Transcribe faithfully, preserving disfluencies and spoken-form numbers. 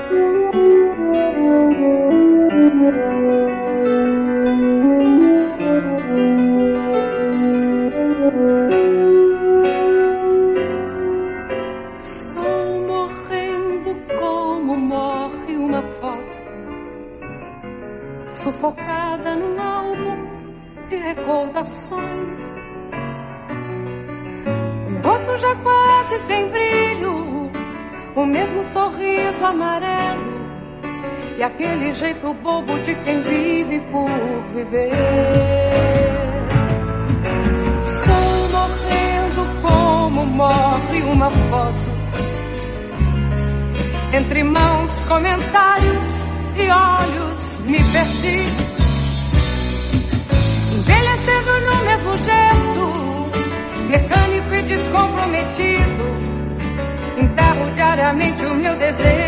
Sufocada num álbum de recordações, o rosto já quase sem brilho, o mesmo sorriso amarelo e aquele jeito bobo de quem vive por viver. Estou morrendo como morre uma foto, entre mãos, comentários e olhos me perdi, envelhecendo no mesmo gesto, mecânico e descomprometido. Enterro diariamente o meu desejo